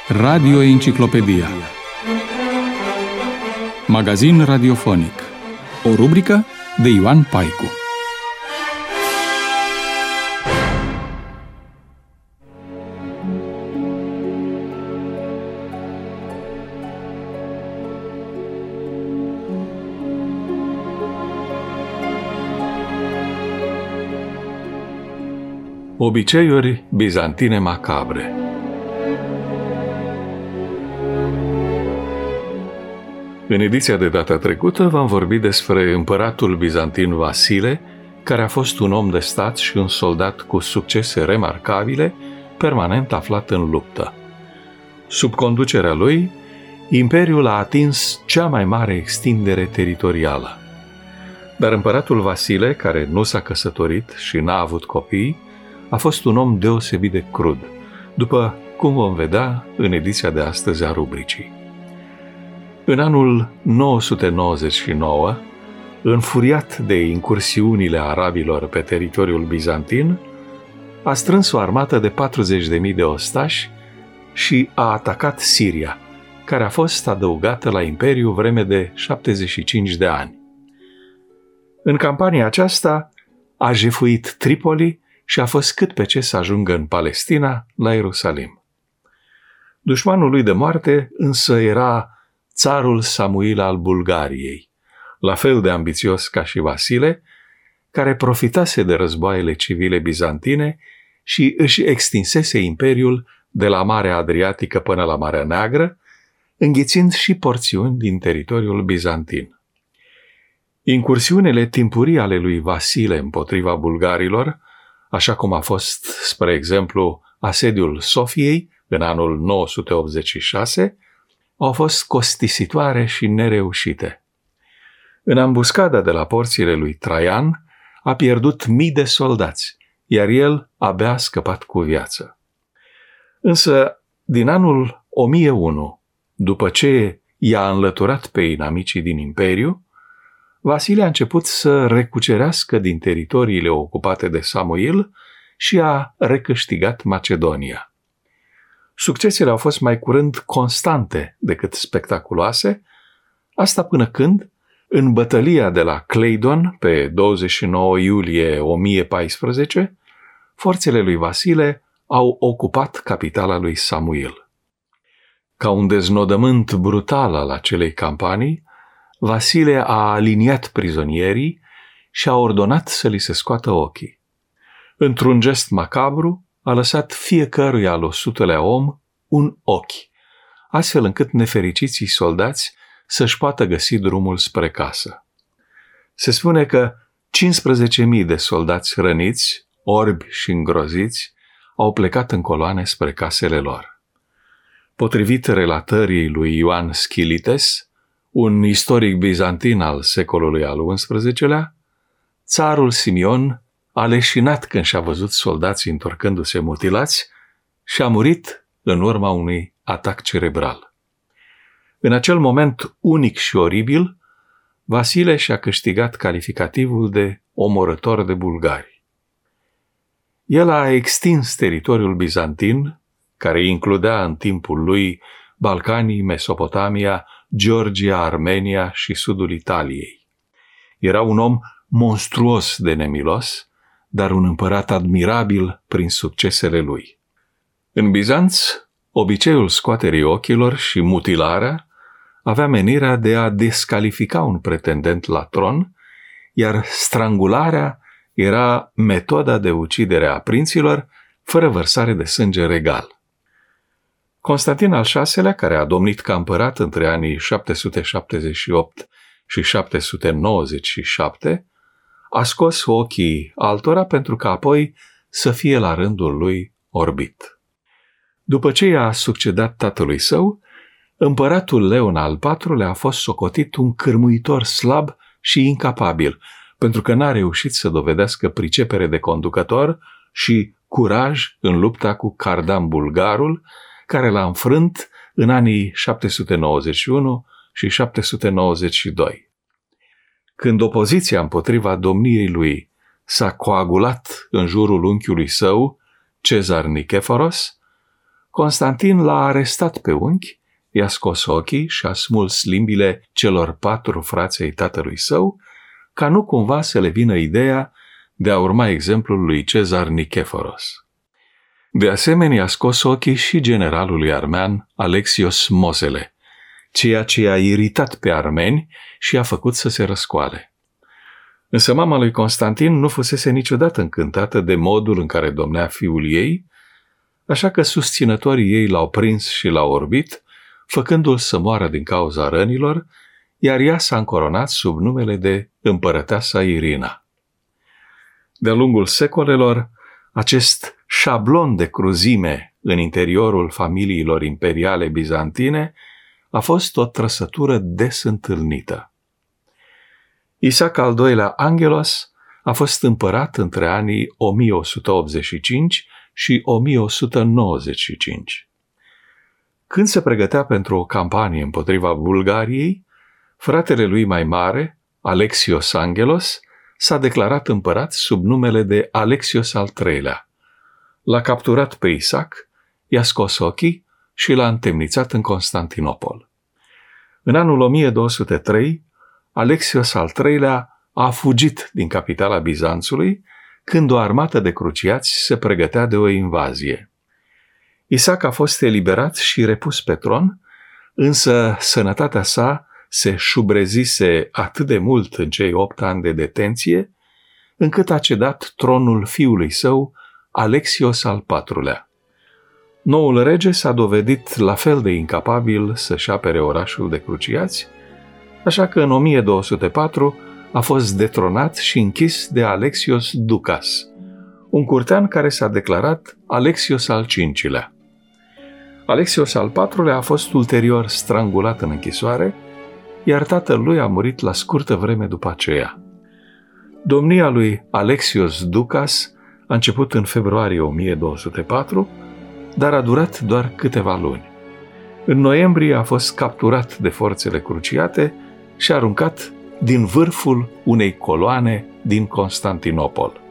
Radio Enciclopedia. Magazin radiofonic. O rubrică de Ioan Paicu. Obiceiuri bizantine macabre. În ediția de data trecută v-am vorbit despre împăratul bizantin Vasile, care a fost un om de stat și un soldat cu succese remarcabile, permanent aflat în luptă. Sub conducerea lui, imperiul a atins cea mai mare extindere teritorială. Dar împăratul Vasile, care nu s-a căsătorit și n-a avut copii, a fost un om deosebit de crud, după cum vom vedea în ediția de astăzi a rubricii. În anul 999, înfuriat de incursiunile arabilor pe teritoriul bizantin, a strâns o armată de 40.000 de ostași și a atacat Siria, care a fost adăugată la imperiu vreme de 75 de ani. În campania aceasta a jefuit Tripoli și a fost cât pe ce să ajungă în Palestina, la Ierusalim. Dușmanul lui de moarte însă era țarul Samuil al Bulgariei, la fel de ambițios ca și Vasile, care profitase de războaiele civile bizantine și își extinsese imperiul de la Marea Adriatică până la Marea Neagră, înghițind și porțiuni din teritoriul bizantin. Incursiunile timpurii ale lui Vasile împotriva bulgarilor, așa cum a fost, spre exemplu, asediul Sofiei în anul 986, au fost costisitoare și nereușite. În ambuscada de la porțile lui Traian a pierdut mii de soldați, iar el abia a scăpat cu viață. Însă, din anul 1001, după ce i-a înlăturat pe inamicii din imperiu, Vasile a început să recucerească din teritoriile ocupate de Samuil și a recâștigat Macedonia. Succesele au fost mai curând constante decât spectaculoase, asta până când, în bătălia de la Claydon, pe 29 iulie 1014, forțele lui Vasile au ocupat capitala lui Samuil. Ca un deznodământ brutal al acelei campanii, Vasile a aliniat prizonierii și a ordonat să li se scoată ochii. Într-un gest macabru, a lăsat fiecăruia al 100-lea om un ochi, astfel încât nefericiții soldați să-și poată găsi drumul spre casă. Se spune că 15.000 de soldați răniți, orbi și îngroziți, au plecat în coloane spre casele lor. Potrivit relatării lui Ioan Schilites, un istoric bizantin al secolului al XI-lea, țarul Simion a leșinat când și-a văzut soldații întorcându-se mutilați și a murit în urma unui atac cerebral. În acel moment unic și oribil, Vasile și-a câștigat calificativul de omorător de bulgari. El a extins teritoriul bizantin, care includea în timpul lui Balcanii, Mesopotamia, Georgia, Armenia și sudul Italiei. Era un om monstruos de nemilos, dar un împărat admirabil prin succesele lui. În Bizanț, obiceiul scoaterii ochilor și mutilarea avea menirea de a descalifica un pretendent la tron, iar strangularea era metoda de ucidere a prinților fără vărsare de sânge regal. Constantin al VI-lea, care a domnit ca împărat între anii 778 și 797, a scos ochii altora pentru că apoi să fie la rândul lui orbit. După ce i-a succedat tatălui său, împăratul Leon al IV-lea a fost socotit un cârmuitor slab și incapabil, pentru că n-a reușit să dovedească pricepere de conducător și curaj în lupta cu Cardan bulgarul, care l-a înfrânt în anii 791 și 792. Când opoziția împotriva domniei lui s-a coagulat în jurul unchiului său, Cezar Niceforos, Constantin l-a arestat pe unchi, i-a scos ochii și a smuls limbile celor 4 frați ai tatălui său, ca nu cumva să le vină ideea de a urma exemplul lui Cezar Niceforos. De asemenea, i-a scos ochii și generalului armean Alexios Mosele, ceea ce i-a iritat pe armeni și i-a făcut să se răscoale. Însă mama lui Constantin nu fusese niciodată încântată de modul în care domnea fiul ei, așa că susținătorii ei l-au prins și l-au orbit, făcându-l să moară din cauza rănilor, iar ea s-a încoronat sub numele de împărăteasa Irina. De-a lungul secolelor, acest șablon de cruzime în interiorul familiilor imperiale bizantine a fost o trăsătură des întâlnită. Isaac al II-lea Angelos a fost împărat între anii 1185 și 1195. Când se pregătea pentru o campanie împotriva Bulgariei, fratele lui mai mare, Alexios Angelos, s-a declarat împărat sub numele de Alexios al III-lea. L-a capturat pe Isaac, i-a scos ochii și l-a întemnițat în Constantinopol. În anul 1203, Alexios al III-lea a fugit din capitala Bizanțului când o armată de cruciați se pregătea de o invazie. Isaac a fost eliberat și repus pe tron, însă sănătatea sa se șubrezise atât de mult în cei 8 ani de detenție, încât a cedat tronul fiului său, Alexios al IV-lea. Noul rege s-a dovedit la fel de incapabil să-și apere orașul de cruciați, așa că în 1204 a fost detronat și închis de Alexios Ducas, un curtean care s-a declarat Alexios al V-lea. Alexios al IV-lea a fost ulterior strangulat în închisoare, iar tatăl lui a murit la scurtă vreme după aceea. Domnia lui Alexios Ducas a început în februarie 1204, dar a durat doar câteva luni. În noiembrie a fost capturat de forțele cruciate și aruncat din vârful unei coloane din Constantinopol.